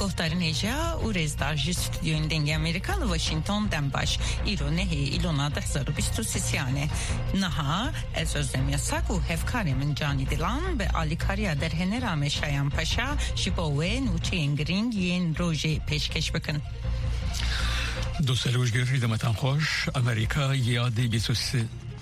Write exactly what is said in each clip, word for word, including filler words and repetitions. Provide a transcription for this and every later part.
گفتارین ایجا و رزداج استودیوین دنگ امریکا لواشنطن دنباش ایرونه هی ایلونا ده هزار و بیست و سیانه نها از زمین ساکو هفکاری من جانی دیلان به آلیکاریا در هنرام شایان پاشا شبوه نوچه انگرینگ ین روژه پیشکش بکن. دوست لوجگری دمتان خوش. امریکا یادی بیست و سه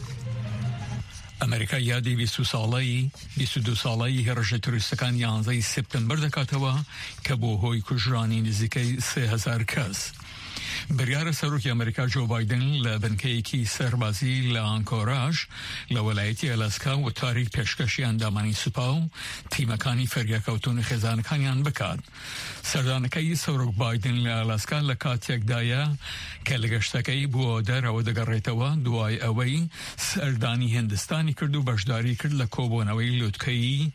امریکا یادی بیست سالی بیست و دو سالی هرچه توریستکان یانزده سپتامبر دکاتوا که با هوی کجرانی نزدیک سه هزار کس. بریار سروکی امریکا جو بایدن لبنکه کی سربازی لانکوراج لولایتی الاسکا و تاریخ پیشکشی اندامانی سپاو تیمکانی فریاکوتون خزانکانیان بکاد. سردانکه سروک بایدن لالاسکا لکات یک دایا که لگشتکی بو در و دگریتوا دوای اوی سردانی هندستانی کردو بشداری کرد لکوبونوی لودکی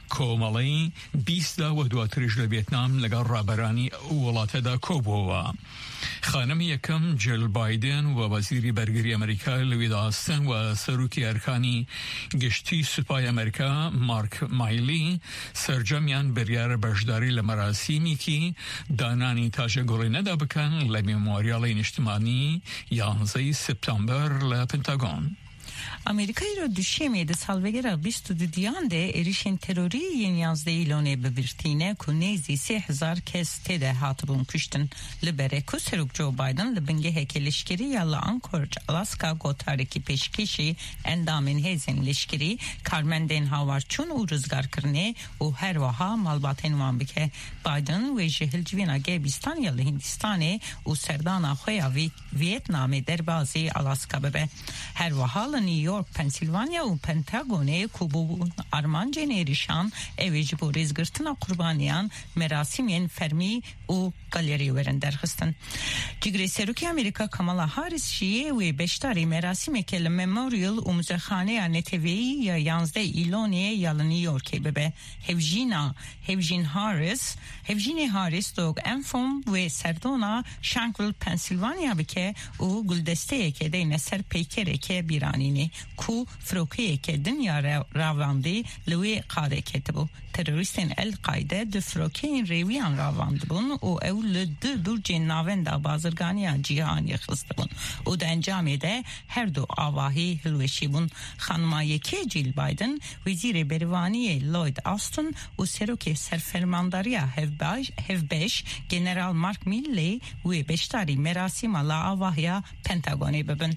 کومالی بیست دا و دواتریش لویتنام لگر رابرانی ولات دا کوبوا. خانم یکم جل بایدن و وزیر برگری امریکا لوید آستن و سروکی ارکانی گشتی سپای امریکا مارک مایلی سرجمیان بریار بشداری لمراسیمی که دانانی تاج گلی ندا بکن لمموریال اجتماعی یانزده سپتامبر لپنتاگون. امریکایی را دوشیمی ده سالوگره بیست و دو دیانده ایریشن تروری ین یازده ایلونه ببرتینه که نیزی سه هزار کس تیده هاتبون کشتن لبره که سروک جو بایدن لبنگه هکی لشکری یا لانکورج الاسکا گو تاریکی پیشکشی اندامین هیزن لشکری کارمندین هاوار چون او رزگار کرنه و هر وها مالباتین وان بکه بایدن و جهل جوینا گیبستان یا هندستانه و سردانا خویا ویتنام در بازی الاسکا ببه هر وها نیویورک پنسیلوانیا و پنتاگونه کوبو آرمانجین ایریشان اویج بو ریزگرتنا قربانیان مراسمین فرمی و گالری ورن درخستن. جگری سروکی امریکا کامالا هاریس شیه و بشتاری مراسمی که لمموریل و مزخانه نتوی یا یانزده ایلونیه یا نیویورکی ببه هفجینا هفجین هاریس هفجین هاریس دوگ انفوم و سردونا شانکل پنسیلوانیا بکه و گلدسته که دین سر پیکره که بیرانینه کو فروکیه که دنیا راواندی لوی قاره کتبو تروریستین القاعده د فروکین ریویان راواند بون و اول د برج ناوند بازرگانی جهانی خستبون و د انجام ده هر دو آواهی هلوشی بون. خانم یکی جیل بایدن وزیر بروانی لوید آستون و سروک سرفرمانداری هفباش هفبش جنرال مارک میلی و بشتاری مراسم لا آواهی پنتاگونی ببن.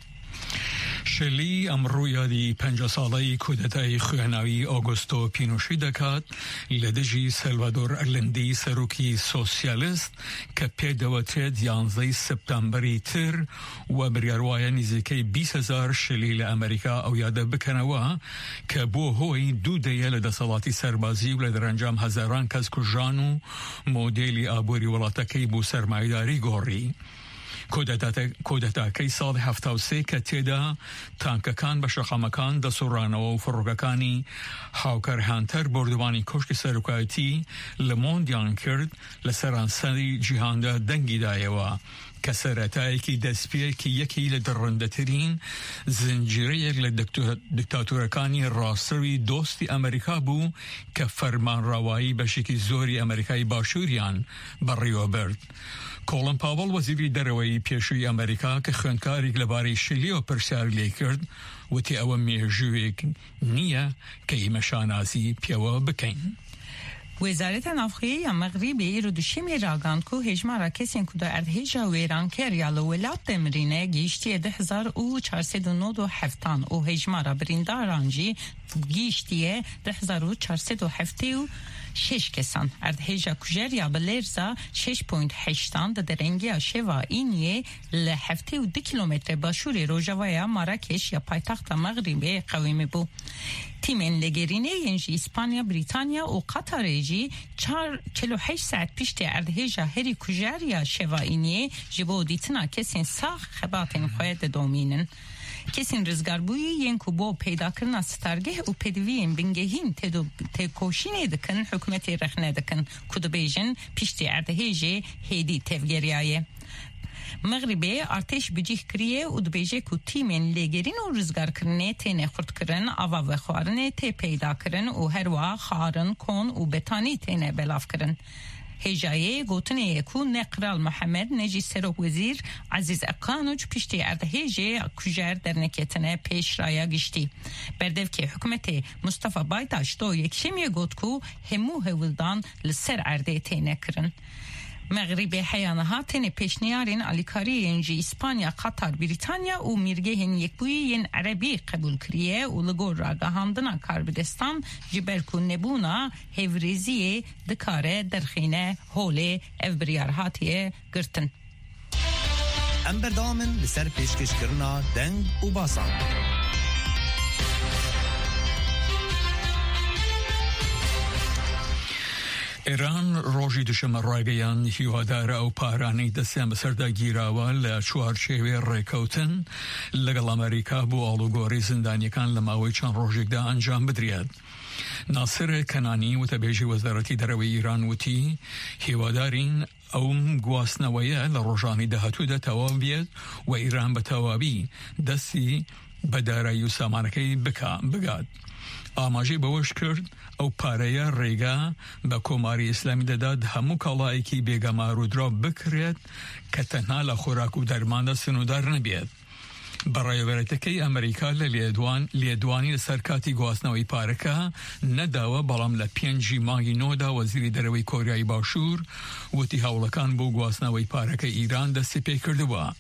شلی امرو یادی پنجاه سالی کودتای خیانوی آگوستو پینوشی دکات لدجی سلوادور ارلندی سروکی سوسیالیست که پیدواتید یانزده سپتامبری تر و بریاروای نزدیکی بیست هزار شلی لامریکا او یاده بکنوا که بو هوی دو دیه لدسالاتی سربازی و لدرانجام هزاران کس کجانو مدلی آبوری ولاتکی بو سرمایداری گوری. کودتا کی سال هفته و سه که تیدا تانککان بشخامکان دسورانو و فروگکانی هاوکرهانتر بردوانی کشک سرکایتی لموندیان کرد لسرانسانی جهانده دنگی دایوا کسرتایی که دستپیه که یکی لدرنده ترین زنجیره یک لدکتاتورکانی راستوی دوستی امریکا بو که فرمان روایی بشکی زوری امریکای باشوریان بریو برد. کولن پاول وزیری دروی پیشوی امریکا که خونکاری لباری شلیو پرسیار لی کرد و تی او میجوی نیه که ایمشانازی پیوا بکن. وزارت نافخیه مغربی رو دوشیمی راگان که هجمارا کسین که در ارتهیجا ویران کریال ولات دمرینه گیشتی ده هزار و چهارصد و نود و هفتان و هجمارا بریندارانجی گیشتی ده هزار و چهارصد و هفته و شش کسان ارتهیجا کجریا بلرزا شش پوینت هشتان در درنگی شوا اینیه لحفته و دی کیلومتر باشوری روژاویا مراکش یا پایتخت مغربی قویمی بو. تیمین لگرینه ینجی اسپانیا بریتانیا و قطر جی چهل و هشت ساعت پیشت اردهیجا هری کجریا شوا اینیه جبو دیتنا کسین ساخ خباتین خواهد دومینن. کسین رزگاربوی ین کو بو پیدا کرنا ستارگه و پدوین بنگهین تدو تکوشینه دکن حکومتی رخنه دکن کدو بیجن پیشتی اردهیجی هیدی تفگریایه. مغربی ارتش بجیه کریه و دبیجه که تیمین لگرین و رزگار کرنه تینه خورد کرن آوا و خوارنه تی پیدا کرن و هر وا خارن کن و بتانی تینه بلاف کرن. هجایه گوتنه کو نقرال محمد نجی سروک وزیر عزیز اقانوچ پشتی اردهیجه کجر در نکتنه پیش رایا گشتی بردو که حکومت مصطفی بایداش دو یک شمیه گوت کو همو هولدان لسر ارده تینه کرن مغرب حیانها تن پیشنیارین الیکاری انجی اسپانیا قطر بریتانیا و میرگه هن یک بویین عربی قبول کریه و لگور را گهاندنا کاربدستان جبر کن نبونا هفریزیه دکاره درخینه هوله او بریارهاتیه گرتن ام بردامن لسر پیشکش کرنا دنگ و باسان ایران روزی دوشنبه رایگیان هیوادار او پارانی دستیان بسرده گیراوه لچوارچوی ریکوتن لگل امریکا بو آلوگوری زندانیکان لماوی چند روزیک ده انجام بدرید. ناصر کنانی و تبیجی وزارتی دروی ایران وتی هیوادارین او گواسنویه لروجانی دهاتو ده تواب بید و ایران بتوابی دستی بدارایو سامانکی بکا بگاد. آماجی بوش کرد او پاره ریگا با کماری اسلامی داد همو کالایی که بیگمارو درا بکرید که تنها لخوراک و درمان سنودار نبید. برای ورتکی امریکا لیدوان لیدوانی سرکاتی گواسنوی پارکا نداوه بلام لپینجی ماهی نودا وزیر دروی کوریای باشور و تی هولکان بو گواسنوی پارکا ایران دستی پی کردوا.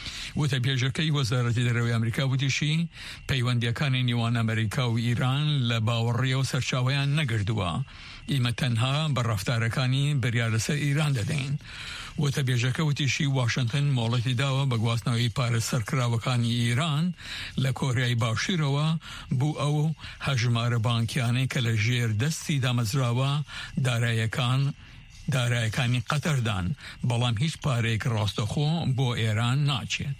و تبیجرکی وزارتی دروی امریکا بودیشی پیوندیکان نیوان امریکا و ایران لباوری و سرچاویان نگردوا. ایمه تنها بر رفتارکانی بریارسه ایران دادین. و تبیجرکی وتیشی واشنطن مولتی داوا بگواسنوی پار سرکراوکانی ایران لکوریای باشیروا بو او هجمار بانکیانه که لجیر دستی دامزراوا دارایکان دارایکانی قطر دان بلام هیچ پاره که راستخو بو ایران ناچید.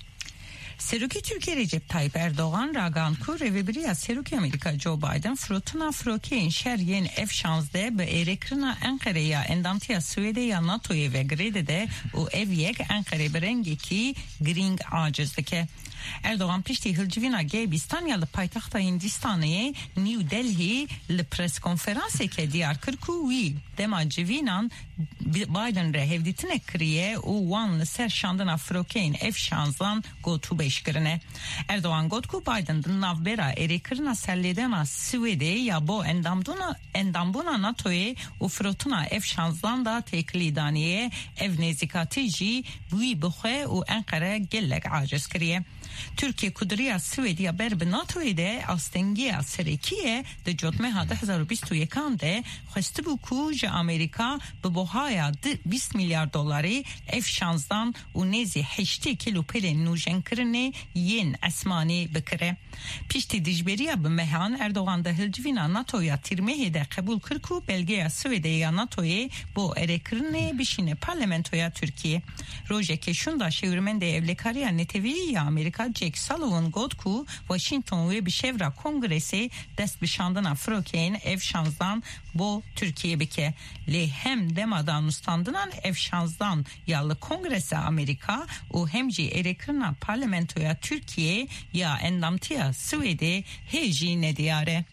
سروکی ترکیه رجب طایب اردوغان راگان کو رویبری از سروکی امریکا جو بایدن فروتنا فروکی این شهرین اف شانزده به ایرکرنا انقره یا اندامتی از سویده یا ناتوی و گریده ده و اف یک انقره برنگی کی گرینگ آجز دکه. اردوغان پشتی هلجوینا گیبیستان یا لپایتخت هندیستانیه نیو دلهی لپرس کنفرانسی که دیار کرکو وی دما جوینان بایدن ره هفدیتنه کریه و وان لسر شاندنا فروکین اف شانزدان گوتو بیش کرنه. اردوغان گوت کو بایدن دن نافبرا ایریکرنا سلیدنا سویده یا با اندامدونا اندامبونا ناتوی و فروتنا اف شانزدان دا تکلیدانیه اف نزیکاتی جی بوی بخواه و انقره گلک عاجز کریه. ترکیه کدریه سویدیا بر به ناتوی ده آستنگی سرکیه ده جتمه ها ده هزار و بیست و یکان ده خواسته بو کو جا امریکا به بهای بیست میلیارد دلاری اف شانزدان و نیزی هشتی کیلو پیل نوژن کرنه ین اسمانی بکره. پیشتی دیجبریه به مهان اردوغان ده هلجوینا ناتویا تیرمه ده قبول کرکو بلگه سویدیا ناتوی با ارکرنه بشینه پارلمنتویا ترکیه. روژه که شوندا شورمنده evlekariya netevî Amerika Jack Sullivan got ku Washington ve bişevra kongresi dest bişandına frokeyn ev şanzdan bo Türkiye bike le hem demadan ustandınan ev şanzdan yalı kongresi Amerika u hemci erekrina parlamentoya Türkiye ya endamtiya Swede heji nediyare.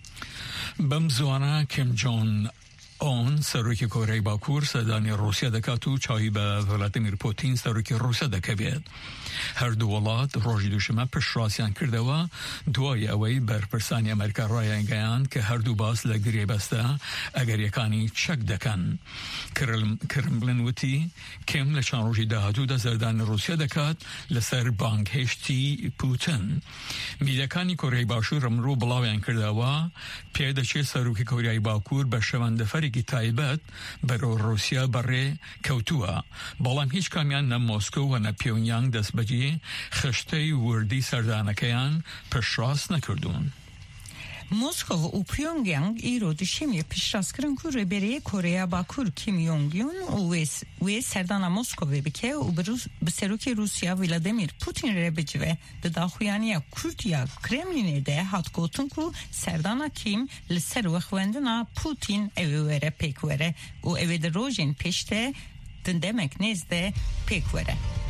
بمزوانا کیم جون اون سروکی کره باکور سدانی روسیه دکاتو چایی به ولادیمیر پوتین سروکی روسیه دکوید. هر دو ولاد روزی دوشنبه پشراسیان کرده و دوای اوی بر پرسانی امریکا رایان گیان که هر دو باز لگریه بسته اگر یکانی چک دکن. کرملین وتی کم لچان روزی دهاتو ده زردان روسیه دکات لسر بانک هشتی پوتین. میدکانی کره باشور رمرو بلاویان کرده و پیاده چه سروکی کره باکور به شوندفری کی تایبت برای روسیه برای کوتوها. بالام هیچ کامیان نه مسکو و نه پیونیانگ دست بجی خشته وردی سردانکیان پشراس نکردون. مسکو و پیونگیانگ ایرو دشمی پیشراست کردن که ربری کره باکور کیم یونگ یون و و سردان مسکو بکه و بسروکی روسیا ولادیمیر پوتین ربجوه داخویانی کورتیا کرملین ده هات گوتن که سردان کیم لسر و خوندنا پوتین اویره پیکوره و اوید روزین پیشته دندمک نزده پیکوره.